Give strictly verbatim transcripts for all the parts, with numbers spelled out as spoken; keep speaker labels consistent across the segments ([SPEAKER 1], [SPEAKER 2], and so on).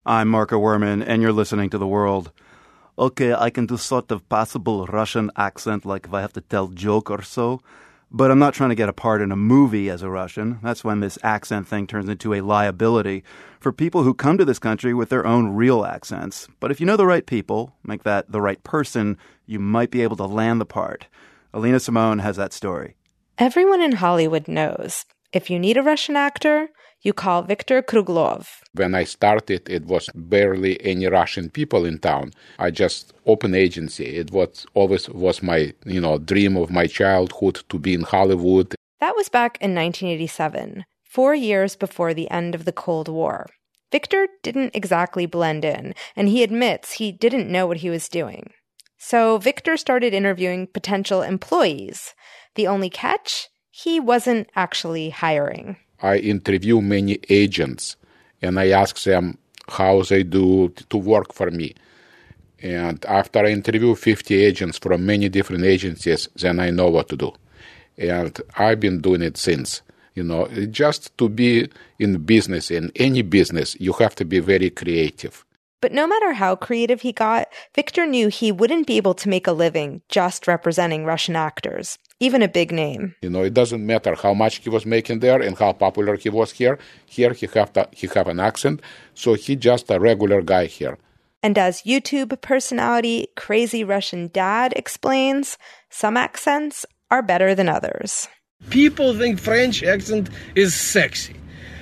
[SPEAKER 1] I'm Marco Werman, and you're listening to The World. Okay, I can do sort of possible Russian accent, like if I have to tell joke or so, but I'm not trying to get a part in a movie as a Russian. That's when this accent thing turns into a liability for people who come to this country with their own real accents. But if you know the right people, make that the right person, you might be able to land the part. Alina Simone has that story.
[SPEAKER 2] Everyone in Hollywood knows if you need a Russian actor, you call Viktor Kruglov.
[SPEAKER 3] When I started, it was barely any Russian people in town. I just opened agency. It was always was my, you know, dream of my childhood to be in Hollywood.
[SPEAKER 2] That was back in nineteen eighty-seven, four years before the end of the Cold War. Viktor didn't exactly blend in, and he admits he didn't know what he was doing. So Viktor started interviewing potential employees. The only catch? He wasn't actually hiring.
[SPEAKER 3] I interview many agents, and I ask them how they do to work for me. And after I interview fifty agents from many different agencies, then I know what to do. And I've been doing it since. You know, just to be in business, in any business, you have to be very creative.
[SPEAKER 2] But no matter how creative he got, Viktor knew he wouldn't be able to make a living just representing Russian actors, even a big name.
[SPEAKER 3] You know, it doesn't matter how much he was making there and how popular he was here. Here he have to, he have an accent, so he just a regular guy here.
[SPEAKER 2] And as YouTube personality Crazy Russian Dad explains, some accents are better than others.
[SPEAKER 4] People think French accent is sexy.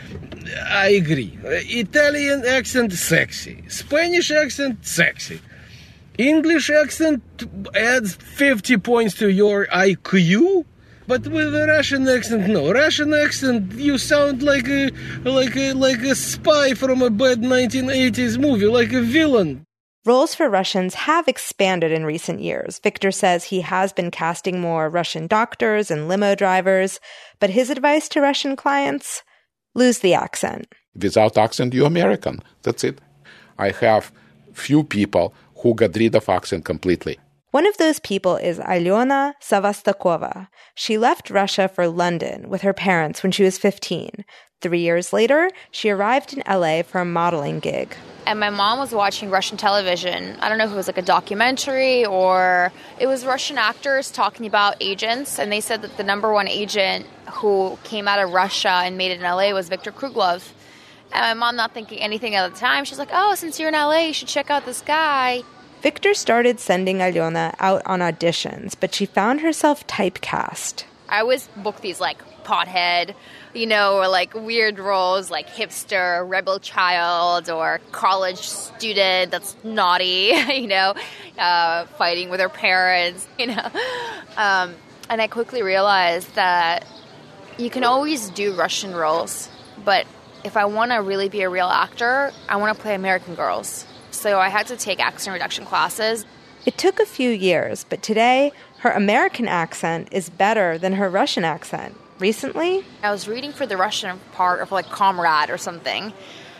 [SPEAKER 4] I agree. Italian accent, sexy. Spanish accent, sexy. English accent adds fifty points to your I Q. But with a Russian accent, no. Russian accent, you sound like a like a like a spy from a bad nineteen eighties movie, like a villain.
[SPEAKER 2] Roles for Russians have expanded in recent years. Viktor says he has been casting more Russian doctors and limo drivers, but his advice to Russian clients: lose the accent.
[SPEAKER 3] Without accent, you're American. That's it. I have few people who got rid of accent completely.
[SPEAKER 2] One of those people is Alyona Savastakova. She left Russia for London with her parents when she was fifteen. Three years later, she arrived in L A for a modeling gig.
[SPEAKER 5] And my mom was watching Russian television. I don't know if it was like a documentary or it was Russian actors talking about agents. And they said that the number one agent who came out of Russia and made it in L A was Viktor Kruglov. And my mom, not thinking anything at the time, she's like, oh, since you're in L A, you should check out this guy.
[SPEAKER 2] Viktor started sending Alyona out on auditions, but she found herself typecast.
[SPEAKER 5] I always book these like pothead, you know, or like weird roles like hipster, rebel child, or college student that's naughty, you know, uh, fighting with her parents, you know. Um, and I quickly realized that you can always do Russian roles, but if I want to really be a real actor, I want to play American girls. So I had to take accent reduction classes.
[SPEAKER 2] It took a few years, but today her American accent is better than her Russian accent. Recently,
[SPEAKER 5] I was reading for the Russian part of like Comrade or something.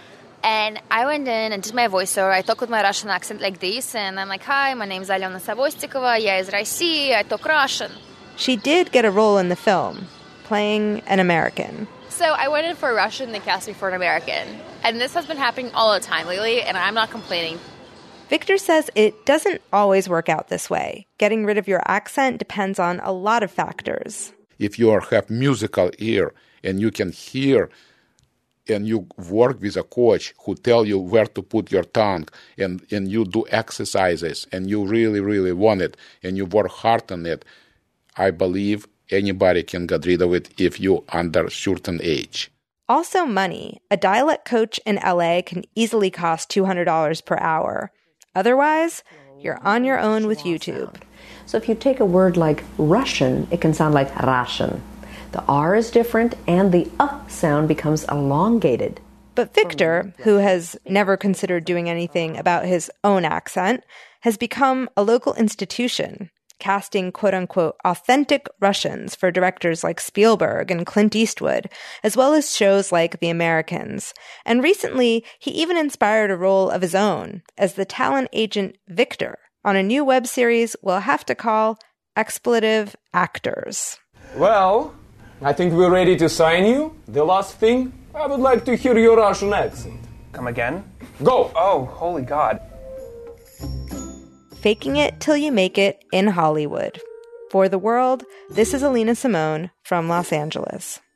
[SPEAKER 5] And I went in and did my voiceover. I talk with my Russian accent like this. And I'm like, hi, my name is Alyona Savostikova. Я из России. I talk Russian.
[SPEAKER 2] She did get a role in the film, playing an American.
[SPEAKER 5] So I went in for a Russian, they cast me for an American. And this has been happening all the time lately, and I'm not complaining.
[SPEAKER 2] Viktor says it doesn't always work out this way. Getting rid of your accent depends on a lot of factors.
[SPEAKER 3] If you have musical ear and you can hear and you work with a coach who tell you where to put your tongue and, and you do exercises and you really, really want it and you work hard on it, I believe anybody can get rid of it if you're under a certain age.
[SPEAKER 2] Also money. A dialect coach in L A can easily cost two hundred dollars per hour. Otherwise, you're on your own with YouTube.
[SPEAKER 6] So if you take a word like Russian, it can sound like Russian. The R is different and the uh sound becomes elongated.
[SPEAKER 2] But Viktor, who has never considered doing anything about his own accent, has become a local institution, casting quote-unquote authentic Russians for directors like Spielberg and Clint Eastwood, as well as shows like The Americans. And recently, he even inspired a role of his own as the talent agent Viktor on a new web series we'll have to call Expletive Actors.
[SPEAKER 7] Well, I think we're ready to sign you. The last thing, I would like to hear your Russian accent. Come again?
[SPEAKER 3] Go!
[SPEAKER 7] Oh, holy God.
[SPEAKER 2] Faking it till you make it in Hollywood. For The World, this is Alina Simone from Los Angeles.